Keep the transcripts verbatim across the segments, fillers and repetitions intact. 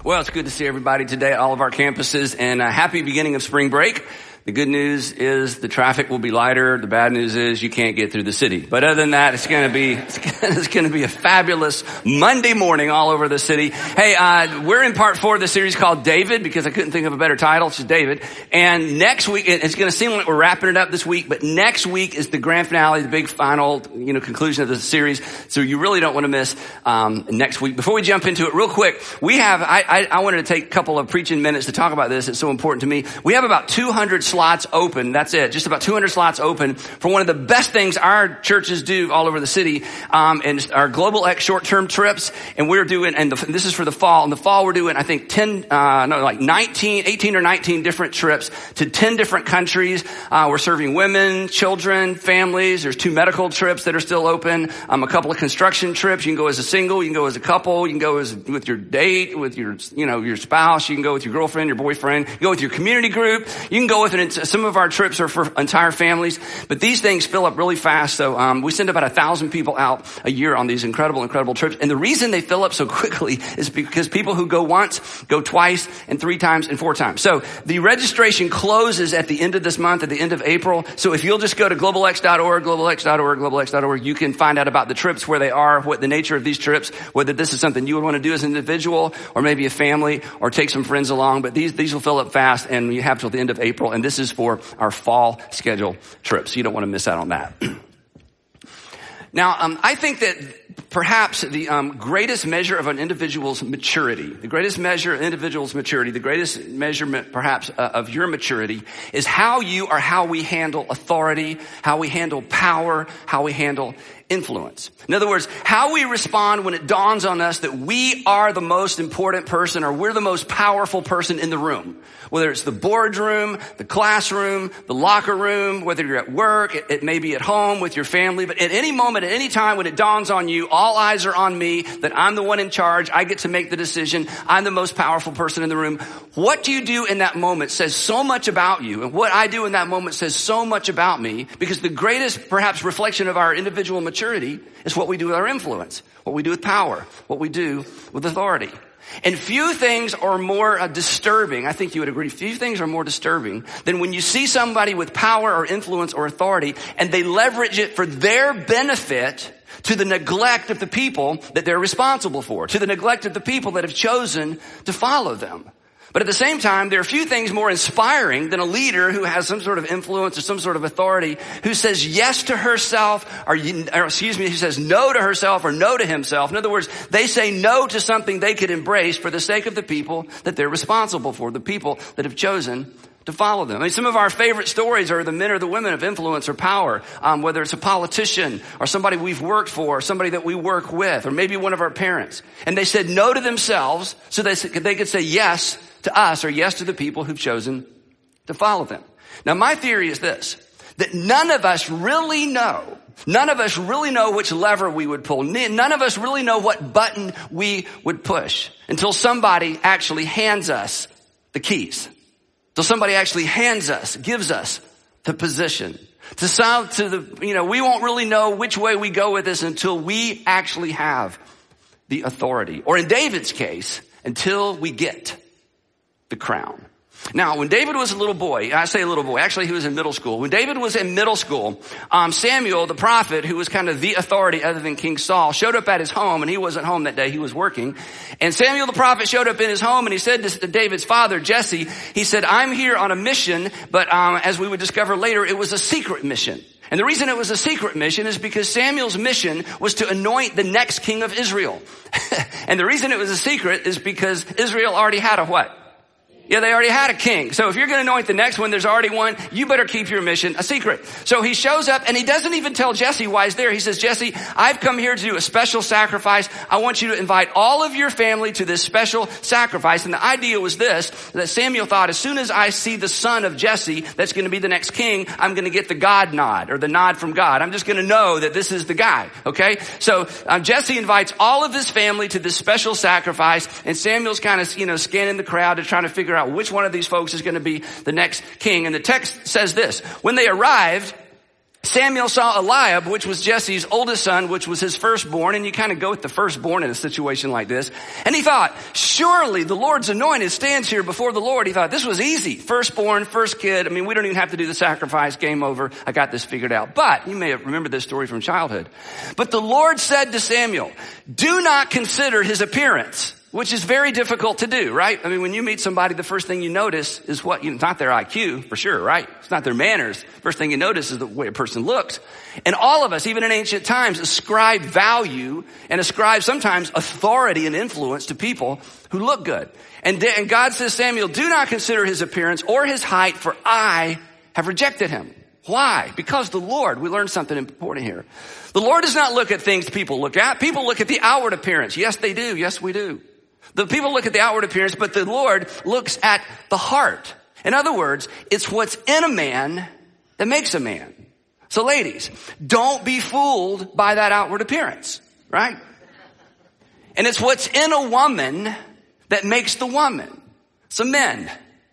Well, it's good to see everybody today at all of our campuses, and a happy beginning of spring break. The good news is the traffic will be lighter. The bad news is you can't get through the city. But other than that, it's going to be it's going to be a fabulous Monday morning all over the city. Hey, uh, we're in part four of the series called David, because I couldn't think of a better title. It's just David. And next week, it's going to seem like we're wrapping it up this week, but next week is the grand finale, the big final, you know, conclusion of the series. So you really don't want to miss um, next week. Before we jump into it, real quick, we have. I, I, I wanted to take a couple of preaching minutes to talk about this. It's so important to me. We have about two hundred slots open. That's it. Just about two hundred slots open for one of the best things our churches do all over the city. Um, and our Global X short-term trips. And we're doing, and the, this is for the fall. In the fall, we're doing, I think, ten, uh, no, like nineteen, eighteen or nineteen different trips to ten different countries. Uh, we're serving women, children, families. There's two medical trips that are still open. Um, a couple of construction trips. You can go as a single. You can go as a couple. You can go as, with your date, with your, you know, your spouse. You can go with your girlfriend, your boyfriend. You can go with your community group. You can go with an, some of our trips are for entire families, but these things fill up really fast. So um, we send about a thousand people out a year on these incredible, incredible trips. And the reason they fill up so quickly is because people who go once, go twice, and three times, and four times. So the registration closes at the end of this month, at the end of April. So if you'll just go to global x dot org, global x dot org, global x dot org, you can find out about the trips, where they are, what the nature of these trips, whether this is something you would want to do as an individual, or maybe a family, or take some friends along. But these these will fill up fast, and you have till the end of April. And this is for our fall schedule trips. You don't want to miss out on that. Now, um, I think that perhaps the um, greatest measure of an individual's maturity, the greatest measure of an individual's maturity, the greatest measurement perhaps uh, of your maturity is how you or how we handle authority, how we handle power, how we handle influence. In other words, how we respond when it dawns on us that we are the most important person, or we're the most powerful person in the room. Whether it's the boardroom, the classroom, the locker room, whether you're at work, it, it may be at home with your family, but at any moment, at any time when it dawns on you, all eyes are on me, that I'm the one in charge, I get to make the decision, I'm the most powerful person in the room. What do you do in that moment says so much about you, and what I do in that moment says so much about me, because the greatest perhaps reflection of our individual maturity is what we do with our influence, what we do with power, what we do with authority. And few things are more uh, disturbing, I think you would agree, few things are more disturbing than when you see somebody with power or influence or authority and they leverage it for their benefit to the neglect of the people that they're responsible for, to the neglect of the people that have chosen to follow them. But at the same time, there are few things more inspiring than a leader who has some sort of influence or some sort of authority, who says yes to herself, or, or excuse me, who says no to herself or no to himself. In other words, they say no to something they could embrace for the sake of the people that they're responsible for, the people that have chosen to follow them. I mean, some of our favorite stories are the men or the women of influence or power, um, whether it's a politician or somebody we've worked for, or somebody that we work with, or maybe one of our parents. And they said no to themselves so they, they could say yes to us, or yes to the people who've chosen to follow them. Now, my theory is this, that none of us really know, none of us really know which lever we would pull. None of us really know what button we would push until somebody actually hands us the keys. Until somebody actually hands us, gives us the position. To sound to the, you know, we won't really know which way we go with this until we actually have the authority. Or in David's case, until we get the crown. Now, when David was a little boy, I say a little boy, actually he was in middle school. When David was in middle school, um, Samuel, the prophet, who was kind of the authority other than King Saul, showed up at his home, and he wasn't home that day, he was working. And Samuel the prophet showed up in his home, and he said to David's father, Jesse, he said, I'm here on a mission, but um, as we would discover later, it was a secret mission. And the reason it was a secret mission is because Samuel's mission was to anoint the next king of Israel. And the reason it was a secret is because Israel already had a what? Yeah, they already had a king. So if you're going to anoint the next one, there's already one. You better keep your mission a secret. So he shows up, and he doesn't even tell Jesse why he's there. He says, Jesse, I've come here to do a special sacrifice. I want you to invite all of your family to this special sacrifice. And the idea was this, that Samuel thought, as soon as I see the son of Jesse that's going to be the next king, I'm going to get the God nod, or the nod from God. I'm just going to know that this is the guy. Okay? So um, Jesse invites all of his family to this special sacrifice, and Samuel's kind of, you know, scanning the crowd to try to figure out which one of these folks is going to be the next king. And the text says this, when they arrived, Samuel saw Eliab, which was Jesse's oldest son, which was his firstborn, and you kind of go with the firstborn in a situation like this. And he thought, surely the Lord's anointed stands here before the Lord. He thought, this was easy. Firstborn, first kid. I mean, we don't even have to do the sacrifice. Game over. I got this figured out. But you may have remembered this story from childhood. But the Lord said to Samuel, do not consider his appearance, which is very difficult to do, right? I mean, when you meet somebody, the first thing you notice is what, you know, it's not their I Q, for sure, right? It's not their manners. First thing you notice is the way a person looks. And all of us, even in ancient times, ascribe value and ascribe sometimes authority and influence to people who look good. And, and God says, Samuel, do not consider his appearance or his height, for I have rejected him. Why? Because the Lord, we learned something important here. The Lord does not look at things people look at. People look at the outward appearance. Yes, they do. Yes, we do. The people look at the outward appearance, but the Lord looks at the heart. In other words, it's what's in a man that makes a man. So ladies, don't be fooled by that outward appearance, right? And it's what's in a woman that makes the woman. So men,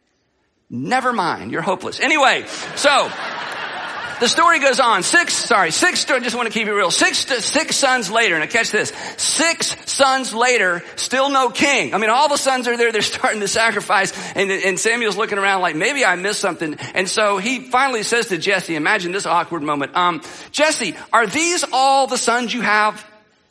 never mind, you're hopeless. Anyway, so the story goes on. Six, sorry, six, I just want to keep it real. Six, six sons later, now catch this. Six sons later, still no king. I mean, all the sons are there, they're starting to sacrifice, and, and Samuel's looking around like, maybe I missed something. And so he finally says to Jesse, imagine this awkward moment, um, Jesse, are these all the sons you have?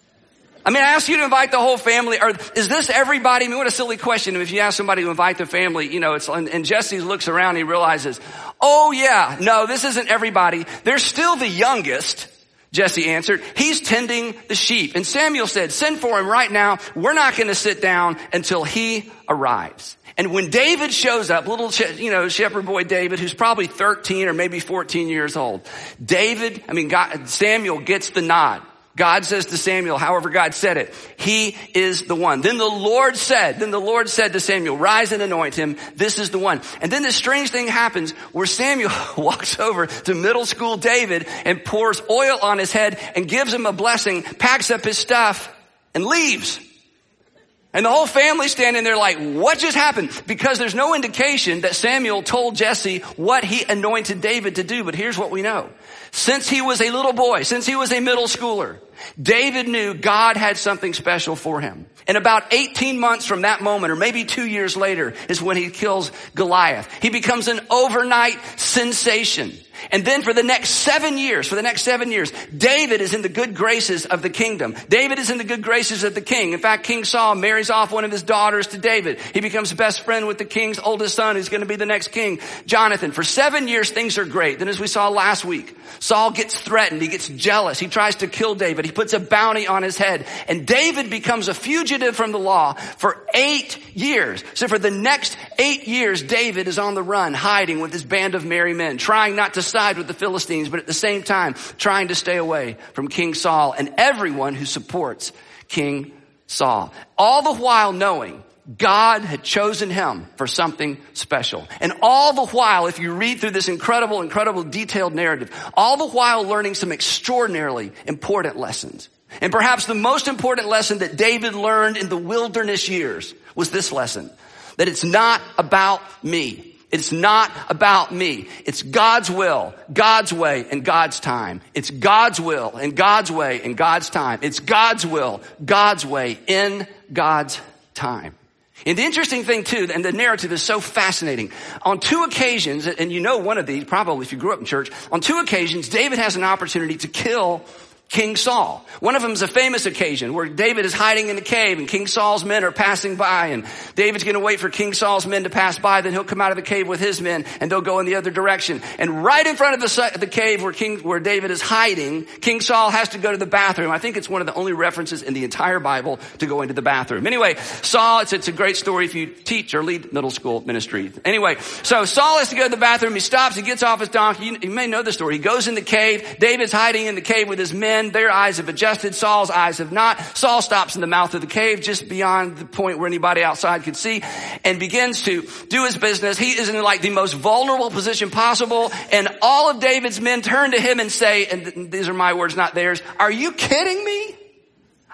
I mean, I asked you to invite the whole family. Or is this everybody? I mean, what a silly question. If you ask somebody to invite the family, you know, it's, and, and Jesse looks around and he realizes, oh yeah, no, this isn't everybody. They're still the youngest. Jesse answered, he's tending the sheep. And Samuel said, send for him right now. We're not going to sit down until he arrives. And when David shows up, little, you know, shepherd boy David, who's probably thirteen or maybe fourteen years old, David, I mean, God, Samuel gets the nod. God says to Samuel, however God said it, he is the one. Then the Lord said, then the Lord said to Samuel, rise and anoint him. This is the one. And then this strange thing happens where Samuel walks over to middle school David and pours oil on his head and gives him a blessing, packs up his stuff and leaves. And the whole family standing there like, what just happened? Because there's no indication that Samuel told Jesse what he anointed David to do. But here's what we know. Since he was a little boy, since he was a middle schooler, David knew God had something special for him. And about eighteen months from that moment, or maybe two years later, is when he kills Goliath. He becomes an overnight sensation. And then for the next seven years, for the next seven years, David is in the good graces of the kingdom. David is in the good graces of the king. In fact, King Saul marries off one of his daughters to David. He becomes best friend with the king's oldest son, who's going to be the next king, Jonathan. For seven years, things are great. Then as we saw last week, Saul gets threatened. He gets jealous. He tries to kill David. He puts a bounty on his head. And David becomes a fugitive from the law for eight years. So for the next eight years, David is on the run, hiding with his band of merry men, trying not to side with the Philistines, but at the same time, trying to stay away from King Saul and everyone who supports King Saul. All the while knowing God had chosen him for something special. And all the while, if you read through this incredible, incredible detailed narrative, all the while learning some extraordinarily important lessons. And perhaps the most important lesson that David learned in the wilderness years was this lesson, that it's not about me. It's not about me. It's God's will, God's way, and God's time. It's God's will and God's way and God's time. It's God's will, God's way, in God's time. And the interesting thing too, and the narrative is so fascinating. On two occasions, and you know one of these, probably if you grew up in church, on two occasions, David has an opportunity to kill King Saul. One of them is a famous occasion where David is hiding in a cave and King Saul's men are passing by, and David's going to wait for King Saul's men to pass by. Then he'll come out of the cave with his men and they'll go in the other direction. And right in front of the, the cave where King, where David is hiding, King Saul has to go to the bathroom. I think it's one of the only references in the entire Bible to go into the bathroom. Anyway, Saul, it's, it's a great story if you teach or lead middle school ministry. Anyway, so Saul has to go to the bathroom. He stops, he gets off his donkey. You, you may know the story. He goes in the cave. David's hiding in the cave with his men. Their eyes have adjusted. Saul's eyes have not. Saul stops in the mouth of the cave just beyond the point where anybody outside could see and begins to do his business. He is in like the most vulnerable position possible. And all of David's men turn to him and say, and these are my words, not theirs, are you kidding me?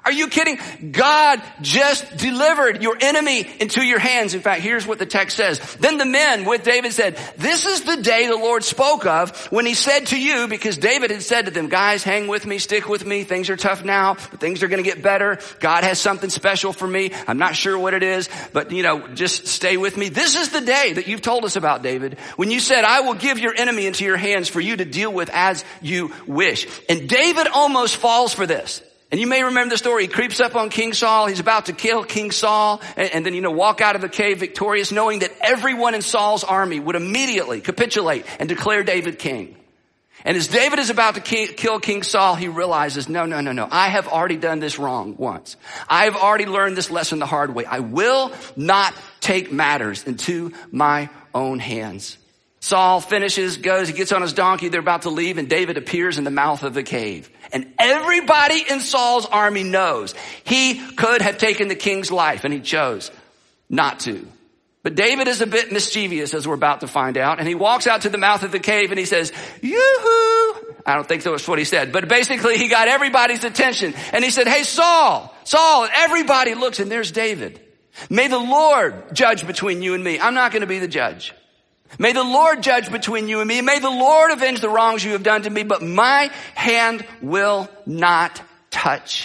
Are you kidding? God just delivered your enemy into your hands. In fact, here's what the text says. Then the men with David said, this is the day the Lord spoke of when he said to you, because David had said to them, guys, hang with me, stick with me. Things are tough now, but things are going to get better. God has something special for me. I'm not sure what it is, but you know, just stay with me. This is the day that you've told us about, David, when you said, I will give your enemy into your hands for you to deal with as you wish. And David almost falls for this. And you may remember the story. He creeps up on King Saul. He's about to kill King Saul and, and then, you know, walk out of the cave victorious, knowing that everyone in Saul's army would immediately capitulate and declare David king. And as David is about to ki- kill King Saul, he realizes, no, no, no, no. I have already done this wrong once. I've already learned this lesson the hard way. I will not take matters into my own hands. Saul finishes, goes, he gets on his donkey, they're about to leave, and David appears in the mouth of the cave. And everybody in Saul's army knows he could have taken the king's life, and he chose not to. But David is a bit mischievous, as we're about to find out, and he walks out to the mouth of the cave and he says, yoo-hoo! I don't think that's what he said, but basically he got everybody's attention, and he said, hey, Saul, Saul, and everybody looks, and there's David. May the Lord judge between you and me. I'm not going to be the judge. May the Lord judge between you and me. May the Lord avenge the wrongs you have done to me, but my hand will not touch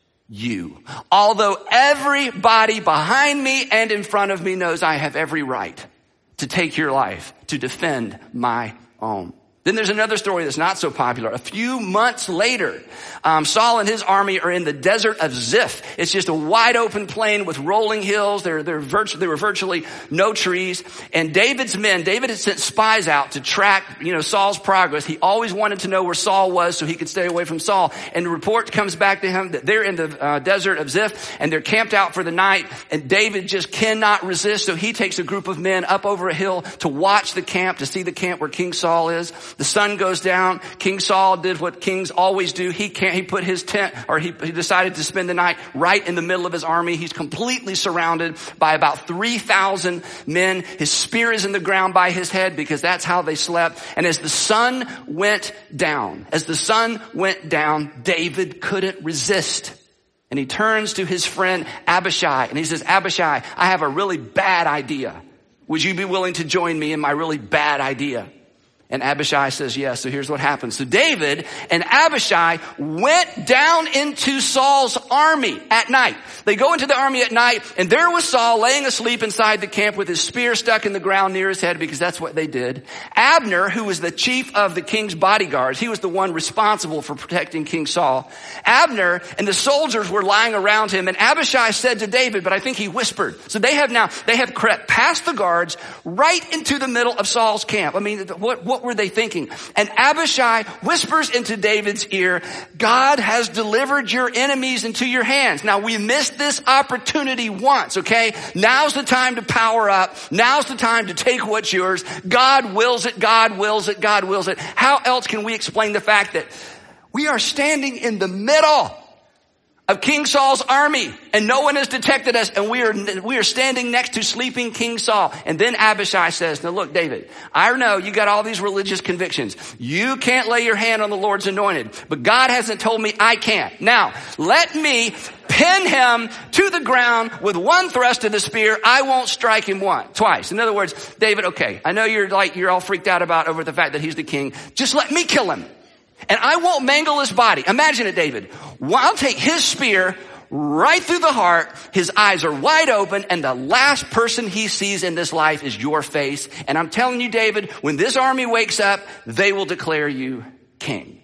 you. Although everybody behind me and in front of me knows I have every right to take your life, to defend my own. Then there's another story that's not so popular. A few months later, um, Saul and his army are in the desert of Ziph. It's just a wide open plain with rolling hills. There, there, virtu- there were virtually no trees. And David's men, David had sent spies out to track, you know, Saul's progress. He always wanted to know where Saul was so he could stay away from Saul. And the report comes back to him that they're in the uh, desert of Ziph and they're camped out for the night. And David just cannot resist. So he takes a group of men up over a hill to watch the camp, to see the camp where King Saul is. The sun goes down. King Saul did what kings always do. He can't, he put his tent, or he, he decided to spend the night right in the middle of his army. He's completely surrounded by about three thousand men. His spear is in the ground by his head because that's how they slept. And as the sun went down, as the sun went down, David couldn't resist. And he turns to his friend Abishai and he says, Abishai, I have a really bad idea. Would you be willing to join me in my really bad idea? And Abishai says yes. So here's what happens. So David and Abishai went down into Saul's army at night. They go into the army at night, and there was Saul laying asleep inside the camp with his spear stuck in the ground near his head, because that's what they did. Abner, who was the chief of the king's bodyguards, he was the one responsible for protecting King Saul. Abner and the soldiers were lying around him, and Abishai said to David, but I think he whispered. So they have now, they have crept past the guards right into the middle of Saul's camp. I mean, what, what were they thinking? And Abishai whispers into David's ear, God has delivered your enemies into your hands. Now, we missed this opportunity once, okay? Now's the time to power up. Now's the time to take what's yours. God wills it, God wills it, God wills it. How else can we explain the fact that we are standing in the middle of King Saul's army, and no one has detected us, and we are we are standing next to sleeping King Saul? And then Abishai says, now look, David, I know you got all these religious convictions. You can't lay your hand on the Lord's anointed, but God hasn't told me I can't. Now, let me pin him to the ground with one thrust of the spear. I won't strike him once, twice. In other words, David, okay, I know you're like, you're all freaked out about over the fact that he's the king. Just let me kill him. And I won't mangle his body. Imagine it, David. I'll take his spear right through the heart. His eyes are wide open, and the last person he sees in this life is your face. And I'm telling you, David, when this army wakes up, they will declare you king.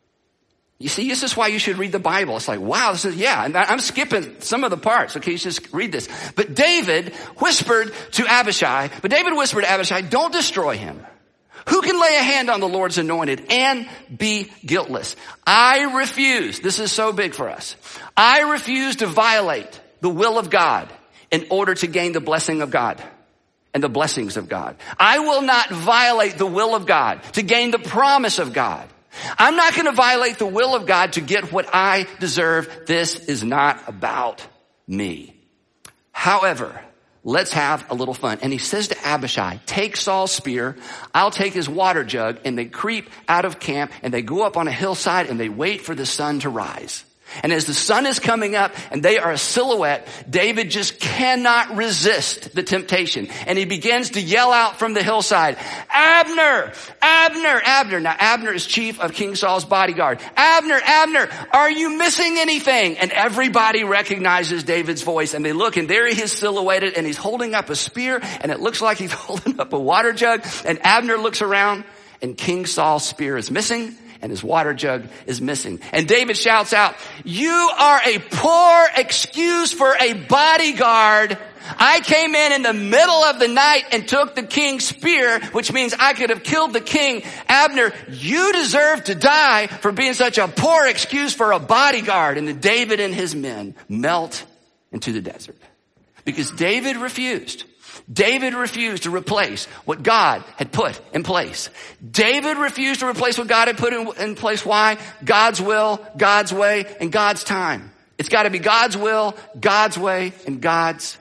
You see, this is why you should read the Bible. It's like, wow, this is, yeah, and I'm skipping some of the parts. Okay, you just read this. But David whispered to Abishai, but David whispered to Abishai, don't destroy him. Who can lay a hand on the Lord's anointed and be guiltless? I refuse. This is so big for us. I refuse to violate the will of God in order to gain the blessing of God and the blessings of God. I will not violate the will of God to gain the promise of God. I'm not going to violate the will of God to get what I deserve. This is not about me. However, let's have a little fun. And he says to Abishai, take Saul's spear, I'll take his water jug, and they creep out of camp, and they go up on a hillside, and they wait for the sun to rise. And as the sun is coming up and they are a silhouette, David just cannot resist the temptation. And he begins to yell out from the hillside, Abner, Abner, Abner. Now Abner is chief of King Saul's bodyguard. Abner, Abner, are you missing anything? And everybody recognizes David's voice and they look and there he is silhouetted and he's holding up a spear and it looks like he's holding up a water jug. And Abner looks around and King Saul's spear is missing. And his water jug is missing. And David shouts out, you are a poor excuse for a bodyguard. I came in in the middle of the night and took the king's spear, which means I could have killed the king. Abner, you deserve to die for being such a poor excuse for a bodyguard. And then David and his men melt into the desert because David refused. David refused to replace what God had put in place. David refused to replace what God had put in, in place. Why? God's will, God's way, and God's time. It's got to be God's will, God's way, and God's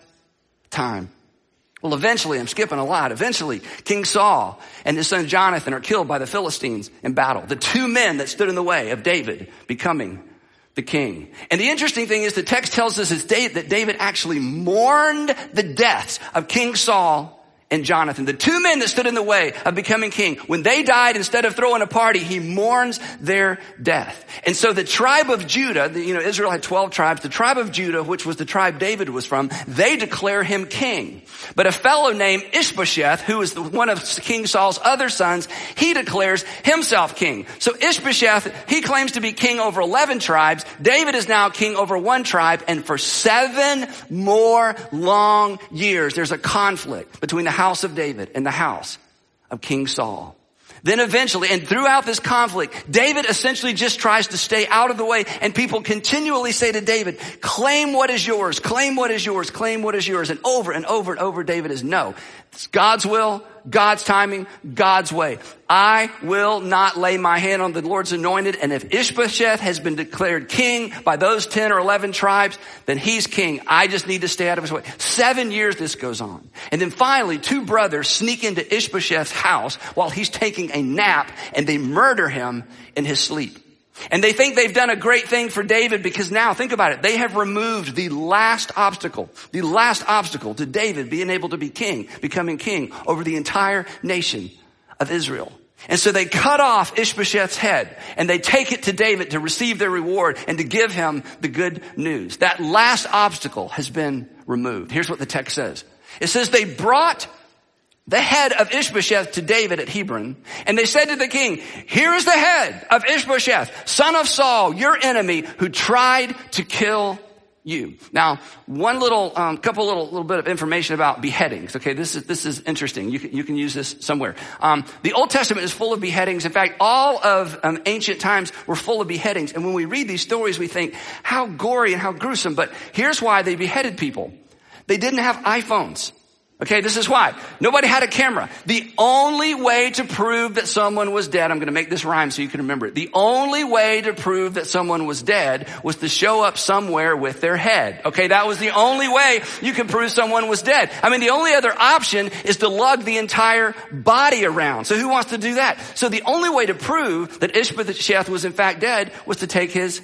time. Well, eventually, I'm skipping a lot. Eventually, King Saul and his son Jonathan are killed by the Philistines in battle. The two men that stood in the way of David becoming the king. And the interesting thing is the text tells us that David actually mourned the deaths of King Saul and Jonathan, the two men that stood in the way of becoming king. When they died, instead of throwing a party, he mourns their death. And so the tribe of Judah, the, you know, Israel had twelve tribes. The tribe of Judah, which was the tribe David was from, they declare him king. But a fellow named Ishbosheth, who is the, one of King Saul's other sons, he declares himself king. So Ishbosheth, he claims to be king over eleven tribes. David is now king over one tribe. And for seven more long years, there's a conflict between the house of David and the house of King Saul. Then eventually, and throughout this conflict, David essentially just tries to stay out of the way, and people continually say to David, claim what is yours, claim what is yours, claim what is yours. And over and over and over, David is no. It's God's will, God's timing, God's way. I will not lay my hand on the Lord's anointed. And if Ishbosheth has been declared king by those ten or eleven tribes, then he's king. I just need to stay out of his way. Seven years this goes on. And then finally, two brothers sneak into Ishbosheth's house while he's taking a nap, and they murder him in his sleep. And they think they've done a great thing for David because now, think about it, they have removed the last obstacle, the last obstacle to David being able to be king, becoming king over the entire nation of Israel. And so they cut off Ishbosheth's head and they take it to David to receive their reward and to give him the good news. That last obstacle has been removed. Here's what the text says. It says they brought the head of Ishbosheth to David at Hebron, and they said to the king, here is the head of Ishbosheth, son of Saul, your enemy, who tried to kill you. Now, one little, um, couple little, little bit of information about beheadings. Okay, this is this is interesting. You can you can use this somewhere. Um, the Old Testament is full of beheadings. In fact, all of um, ancient times were full of beheadings. And when we read these stories, we think how gory and how gruesome. But here's why they beheaded people: they didn't have iPhones. Okay, this is why. Nobody had a camera. The only way to prove that someone was dead, I'm going to make this rhyme so you can remember it. The only way to prove that someone was dead was to show up somewhere with their head. Okay, that was the only way you could prove someone was dead. I mean, the only other option is to lug the entire body around. So who wants to do that? So the only way to prove that Ishbosheth was in fact dead was to take his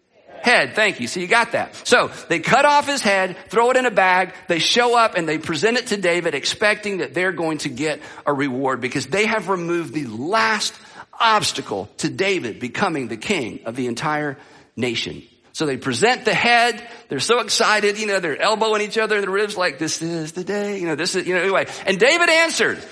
head. Thank you. So you got that. So they cut off his head, throw it in a bag. They show up and they present it to David, expecting that they're going to get a reward because they have removed the last obstacle to David becoming the king of the entire nation. So they present the head. They're so excited. You know, they're elbowing each other in the ribs like, this is the day. You know, this is, you know, anyway. And David answered.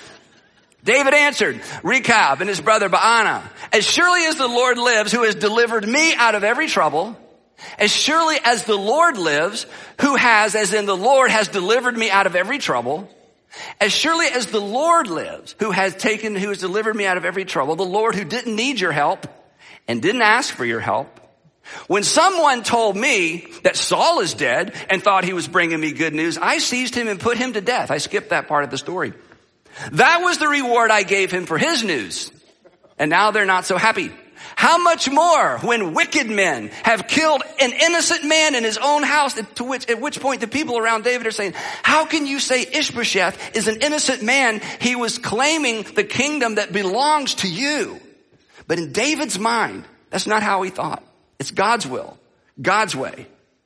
David answered Rechab and his brother Baanah, as surely as the Lord lives, who has delivered me out of every trouble, as surely as the Lord lives, who has, as in the Lord has delivered me out of every trouble, as surely as the Lord lives, who has taken, who has delivered me out of every trouble, the Lord who didn't need your help and didn't ask for your help. When someone told me that Saul is dead and thought he was bringing me good news, I seized him and put him to death. I skipped that part of the story. That was the reward I gave him for his news. And now they're not so happy. How much more when wicked men have killed an innocent man in his own house, to which, at which point the people around David are saying, how can you say Ishbosheth is an innocent man? He was claiming the kingdom that belongs to you. But in David's mind, that's not how he thought. It's God's will, God's way,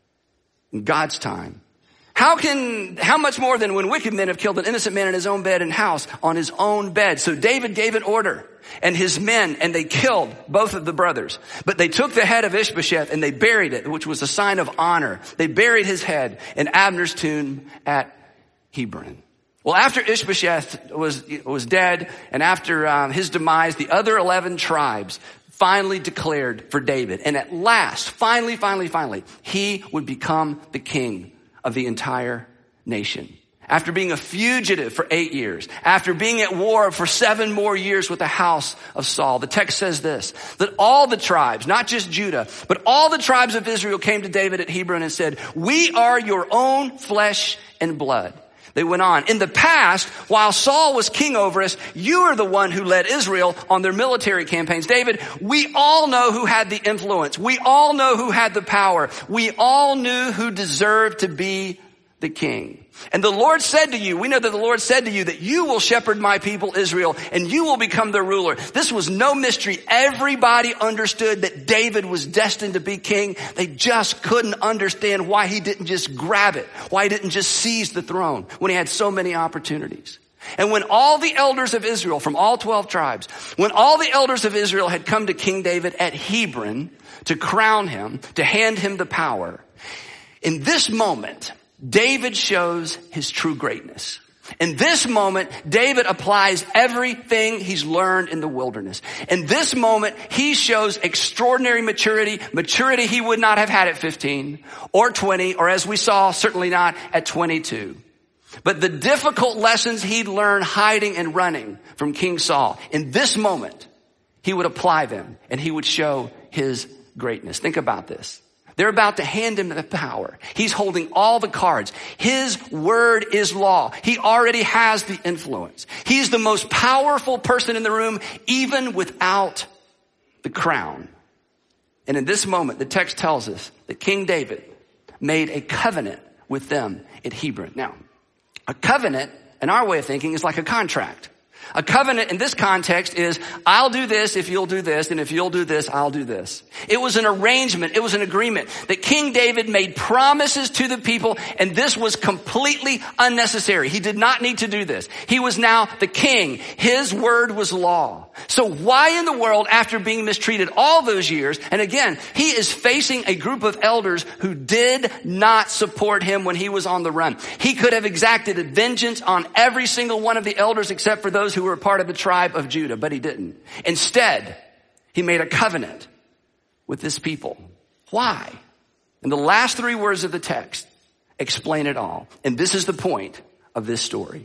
in God's time. How can, how much more than when wicked men have killed an innocent man in his own bed and house, on his own bed? So David gave an order, and his men, and they killed both of the brothers. But they took the head of Ishbosheth and they buried it, which was a sign of honor. They buried his head in Abner's tomb at Hebron. Well, after Ishbosheth was, was dead, and after um, his demise, the other eleven tribes finally declared for David. And at last, finally, finally, finally, he would become the king of the entire nation. After being a fugitive for eight years, after being at war for seven more years with the house of Saul, the text says this, that all the tribes, not just Judah, but all the tribes of Israel came to David at Hebron and said, we are your own flesh and blood. They went on. In the past, while Saul was king over us, you are the one who led Israel on their military campaigns. David, we all know who had the influence. We all know who had the power. We all knew who deserved to be the king. And the Lord said to you, we know that the Lord said to you that you will shepherd my people Israel and you will become their ruler. This was no mystery. Everybody understood that David was destined to be king. They just couldn't understand why he didn't just grab it, why he didn't just seize the throne when he had so many opportunities. And when all the elders of Israel from all twelve tribes, when all the elders of Israel had come to King David at Hebron to crown him, to hand him the power, in this moment, David shows his true greatness. In this moment, David applies everything he's learned in the wilderness. In this moment, he shows extraordinary maturity, maturity he would not have had at fifteen or twenty, or as we saw, certainly not at twenty-two. But the difficult lessons he'd learned hiding and running from King Saul, in this moment, he would apply them and he would show his greatness. Think about this. They're about to hand him the power. He's holding all the cards. His word is law. He already has the influence. He's the most powerful person in the room, even without the crown. And in this moment, the text tells us that King David made a covenant with them at Hebron. Now, a covenant, in our way of thinking, is like a contract. A covenant in this context is, I'll do this if you'll do this, and if you'll do this, I'll do this. It was an arrangement, it was an agreement that King David made promises to the people, and this was completely unnecessary. He did not need to do this. He was now the king. His word was law. So why in the world, after being mistreated all those years, and again, he is facing a group of elders who did not support him when he was on the run. He could have exacted vengeance on every single one of the elders except for those who were a part of the tribe of Judah, but he didn't. Instead, he made a covenant with this people. Why? And the last three words of the text explain it all. And this is the point of this story.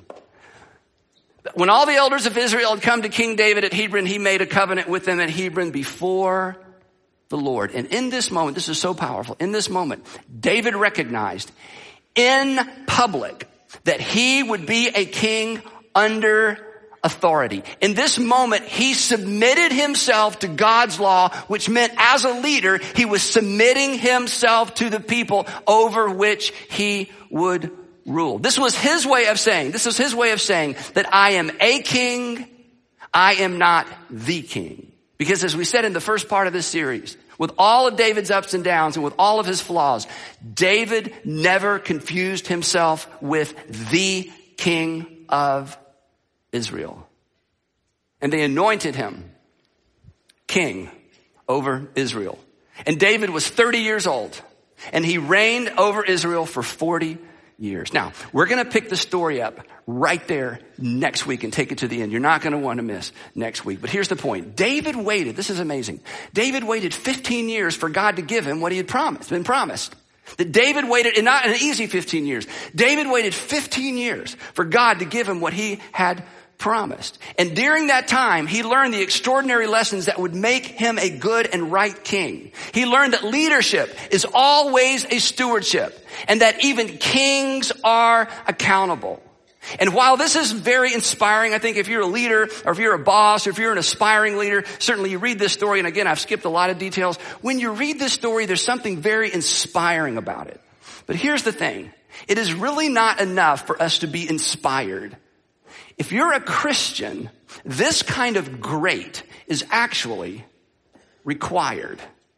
When all the elders of Israel had come to King David at Hebron, he made a covenant with them at Hebron before the Lord. And in this moment, this is so powerful. In this moment, David recognized in public that he would be a king under authority. In this moment, he submitted himself to God's law, which meant as a leader, he was submitting himself to the people over which he would rule. This was his way of saying, this is his way of saying that I am a king, I am not the king. Because as we said in the first part of this series, with all of David's ups and downs and with all of his flaws, David never confused himself with the king of Israel. And they anointed him king over Israel. And David was thirty years old, and he reigned over Israel for forty years. Now, we're going to pick the story up right there next week and take it to the end. You're not going to want to miss next week. But here's the point. David waited. This is amazing. David waited fifteen years for God to give him what he had promised, been promised. That David waited, and not an easy fifteen years. David waited fifteen years for God to give him what he had promised. And during that time, he learned the extraordinary lessons that would make him a good and right king. He learned that leadership is always a stewardship, and that even kings are accountable. And while this is very inspiring, I think if you're a leader, or if you're a boss, or if you're an aspiring leader, certainly you read this story, and again, I've skipped a lot of details. When you read this story, there's something very inspiring about it. But here's the thing. It is really not enough for us to be inspired. If you're a Christian, this kind of great is actually required.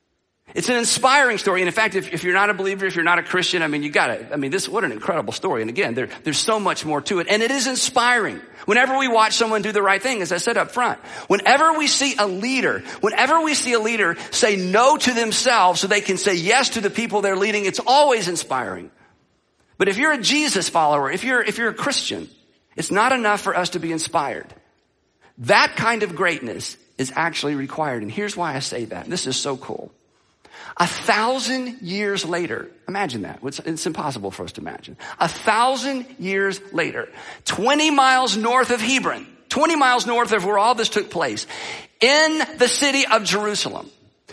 It's an inspiring story. And in fact, if, if you're not a believer, if you're not a Christian, I mean, you gotta, I mean, this, what an incredible story. And again, there, there's so much more to it. And it is inspiring. Whenever we watch someone do the right thing, as I said up front, whenever we see a leader, whenever we see a leader say no to themselves so they can say yes to the people they're leading, it's always inspiring. But if you're a Jesus follower, if you're, if you're a Christian, it's not enough for us to be inspired. That kind of greatness is actually required. And here's why I say that. This is so cool. A thousand years later, imagine that. It's, it's impossible for us to imagine. A thousand years later, twenty miles north of Hebron, twenty miles north of where all this took place, in the city of Jerusalem,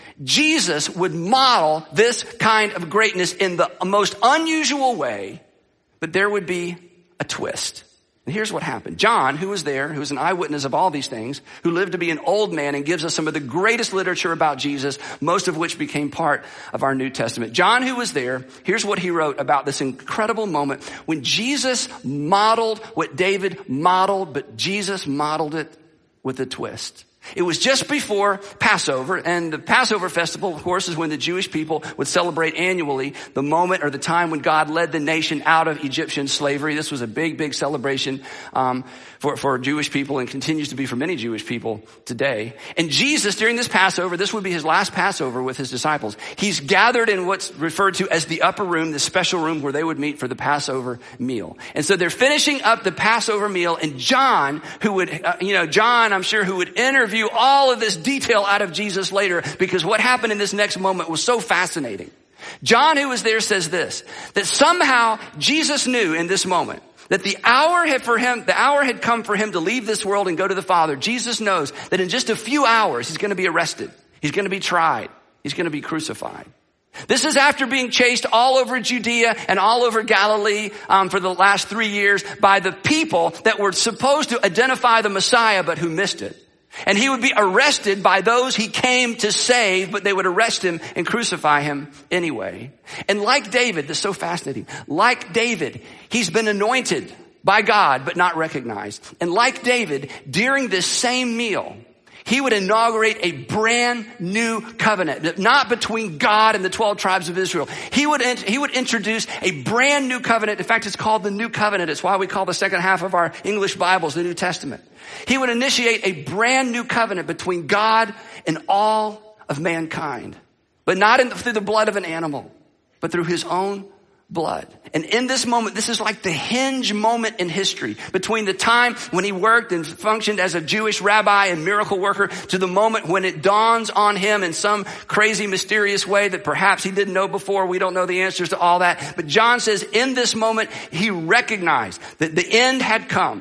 Jesus would model this kind of greatness in the most unusual way, but there would be a twist. And here's what happened. John, who was there, who was an eyewitness of all these things, who lived to be an old man and gives us some of the greatest literature about Jesus, most of which became part of our New Testament. John, who was there, here's what he wrote about this incredible moment when Jesus modeled what David modeled, but Jesus modeled it with a twist. It was just before Passover, and the Passover festival, of course, is when the Jewish people would celebrate annually the moment or the time when God led the nation out of Egyptian slavery. This was a big, big celebration um, for, for Jewish people and continues to be for many Jewish people today. And Jesus, during this Passover, this would be his last Passover with his disciples. He's gathered in what's referred to as the upper room, the special room where they would meet for the Passover meal. And so they're finishing up the Passover meal, and John, who would, uh, you know, John, I'm sure, who would interview all of this detail out of Jesus later, because what happened in this next moment was so fascinating. John, who was there, says this, that somehow Jesus knew in this moment that the hour had for him, the hour had come for him to leave this world and go to the Father. Jesus knows that in just a few hours, he's going to be arrested. He's going to be tried. He's going to be crucified. This is after being chased all over Judea and all over Galilee um, for the last three years by the people that were supposed to identify the Messiah, but who missed it. And he would be arrested by those he came to save, but they would arrest him and crucify him anyway. And like David, this is so fascinating, like David, he's been anointed by God, but not recognized. And like David, during this same meal, he would inaugurate a brand new covenant, not between God and the twelve tribes of Israel. He would, he would introduce a brand new covenant. In fact, it's called the New Covenant. It's why we call the second half of our English Bibles the New Testament. He would initiate a brand new covenant between God and all of mankind, but not in, through the blood of an animal, but through his own blood. And in this moment, this is like the hinge moment in history between the time when he worked and functioned as a Jewish rabbi and miracle worker to the moment when it dawns on him in some crazy, mysterious way that perhaps he didn't know before. We don't know the answers to all that. But John says in this moment, he recognized that the end had come.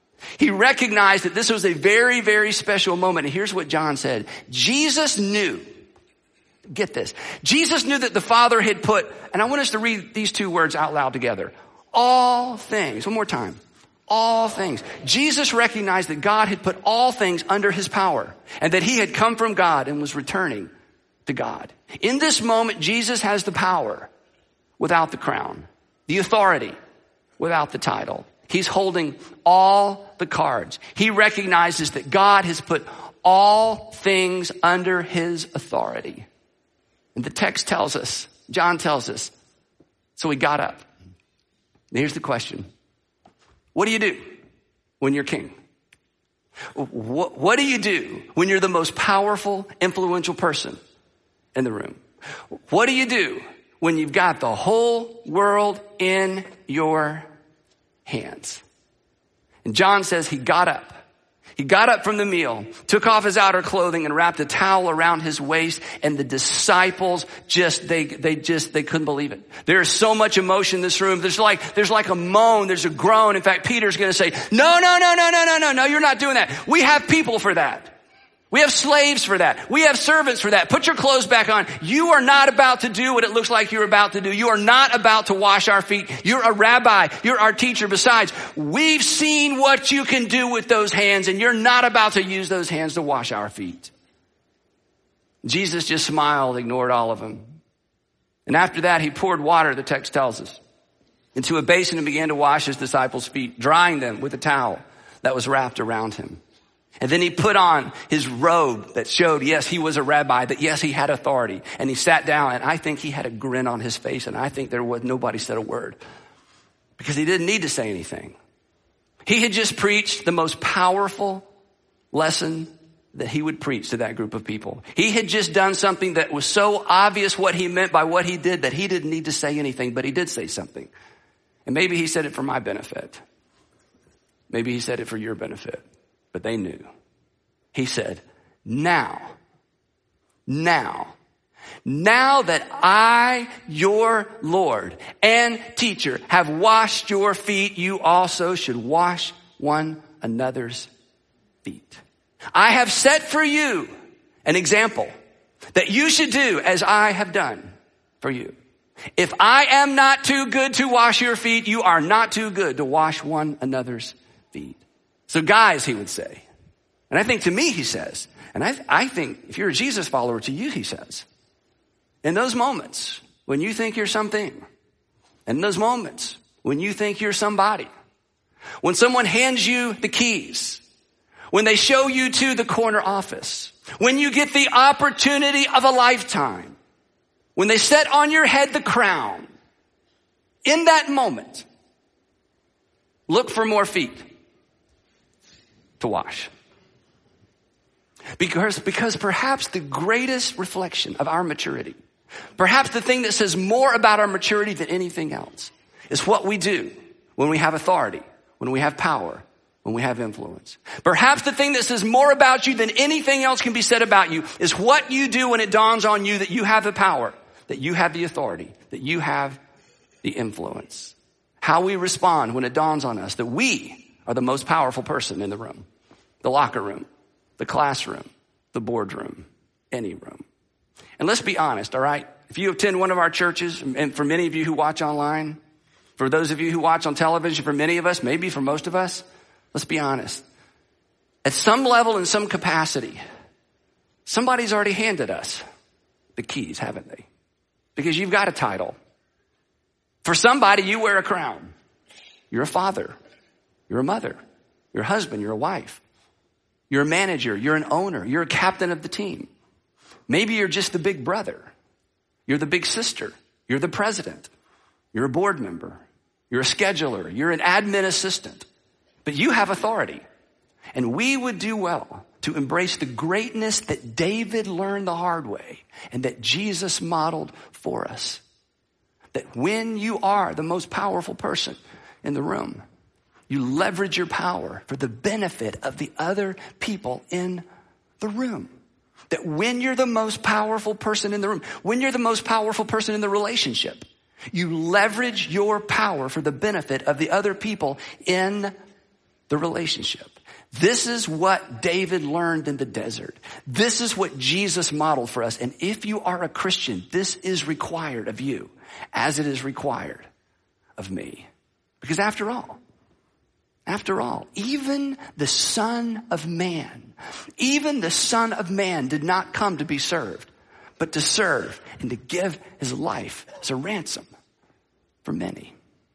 He recognized that this was a very, very special moment. And here's what John said. Jesus knew, get this, Jesus knew that the Father had put, and I want us to read these two words out loud together, all things. One more time. All things. Jesus recognized that God had put all things under his power and that he had come from God and was returning to God. In this moment, Jesus has the power without the crown, the authority without the title. He's holding all the cards. He recognizes that God has put all things under his authority. And the text tells us, John tells us, so he got up. And here's the question. What do you do when you're king? What, what do you do when you're the most powerful, influential person in the room? What do you do when you've got the whole world in your hands? And John says he got up. He got up from the meal, took off his outer clothing and wrapped a towel around his waist, and the disciples just, they, they just, they couldn't believe it. There is so much emotion in this room. There's like, there's like a moan, there's a groan. In fact, Peter's gonna say, no, no, no, no, no, no, no, no, you're not doing that. We have people for that. We have slaves for that. We have servants for that. Put your clothes back on. You are not about to do what it looks like you're about to do. You are not about to wash our feet. You're a rabbi. You're our teacher. Besides, we've seen what you can do with those hands, and you're not about to use those hands to wash our feet. Jesus just smiled, ignored all of them. And after that, he poured water, the text tells us, into a basin and began to wash his disciples' feet, drying them with a towel that was wrapped around him. And then he put on his robe that showed, yes, he was a rabbi, that yes, he had authority. And he sat down, and I think he had a grin on his face, and I think there was nobody said a word because he didn't need to say anything. He had just preached the most powerful lesson that he would preach to that group of people. He had just done something that was so obvious what he meant by what he did that he didn't need to say anything, but he did say something. And maybe he said it for my benefit. Maybe he said it for your benefit. But they knew. He said, now, now, now that I, your Lord and teacher, have washed your feet, you also should wash one another's feet. I have set for you an example that you should do as I have done for you. If I am not too good to wash your feet, you are not too good to wash one another's feet. So guys, he would say, and I think to me he says, and I, I think if you're a Jesus follower, to you he says, in those moments when you think you're something, in those moments when you think you're somebody, when someone hands you the keys, when they show you to the corner office, when you get the opportunity of a lifetime, when they set on your head the crown, in that moment, look for more feet to wash. Because, because perhaps the greatest reflection of our maturity, perhaps the thing that says more about our maturity than anything else, is what we do when we have authority, when we have power, when we have influence. Perhaps the thing that says more about you than anything else can be said about you is what you do when it dawns on you that you have the power, that you have the authority, that you have the influence. How we respond when it dawns on us that we are the most powerful person in the room, the locker room, the classroom, the boardroom, any room. And let's be honest, all right? If you attend one of our churches, and for many of you who watch online, for those of you who watch on television, for many of us, maybe for most of us, let's be honest. At some level, in some capacity, somebody's already handed us the keys, haven't they? Because you've got a title. For somebody, you wear a crown. You're a father. You're a mother. You're a husband. You're a wife. You're a manager. You're an owner. You're a captain of the team. Maybe you're just the big brother. You're the big sister. You're the president. You're a board member. You're a scheduler. You're an admin assistant. But you have authority. And we would do well to embrace the greatness that David learned the hard way and that Jesus modeled for us. That when you are the most powerful person in the room, you leverage your power for the benefit of the other people in the room. That when you're the most powerful person in the room, when you're the most powerful person in the relationship, you leverage your power for the benefit of the other people in the relationship. This is what David learned in the desert. This is what Jesus modeled for us. And if you are a Christian, this is required of you as it is required of me. Because after all, After all, even the Son of Man, even the Son of Man did not come to be served, but to serve and to give his life as a ransom for many.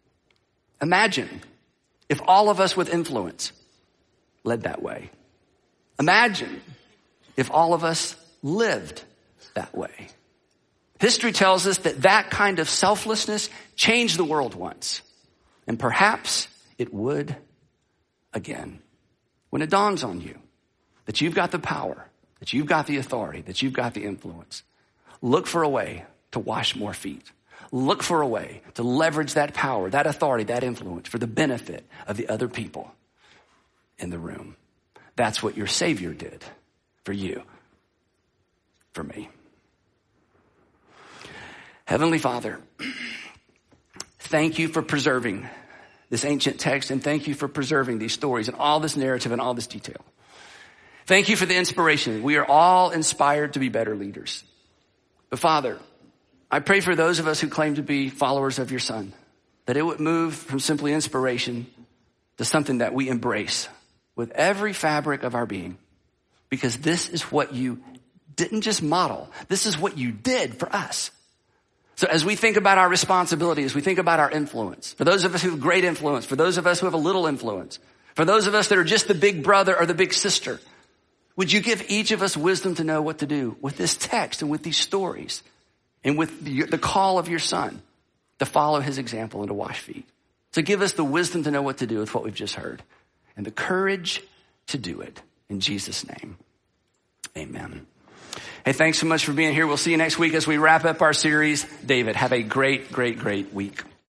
Imagine if all of us with influence led that way. Imagine if all of us lived that way. History tells us that that kind of selflessness changed the world once, and perhaps it would again. When it dawns on you that you've got the power, that you've got the authority, that you've got the influence, look for a way to wash more feet. Look for a way to leverage that power, that authority, that influence for the benefit of the other people in the room. That's what your Savior did for you, for me. Heavenly Father, thank you for preserving this ancient text, and thank you for preserving these stories and all this narrative and all this detail. Thank you for the inspiration. We are all inspired to be better leaders. But Father, I pray for those of us who claim to be followers of your Son, that it would move from simply inspiration to something that we embrace with every fabric of our being. Because this is what you didn't just model. This is what you did for us. So as we think about our responsibility, as we think about our influence, for those of us who have great influence, for those of us who have a little influence, For those of us that are just the big brother or the big sister, would you give each of us wisdom to know what to do with this text and with these stories and with the, the call of your son to follow his example and to wash feet? So give us the wisdom to know what to do with what we've just heard and the courage to do it. In Jesus' name, amen. Hey, thanks so much for being here. We'll see you next week as we wrap up our series. David, have a great, great, great week.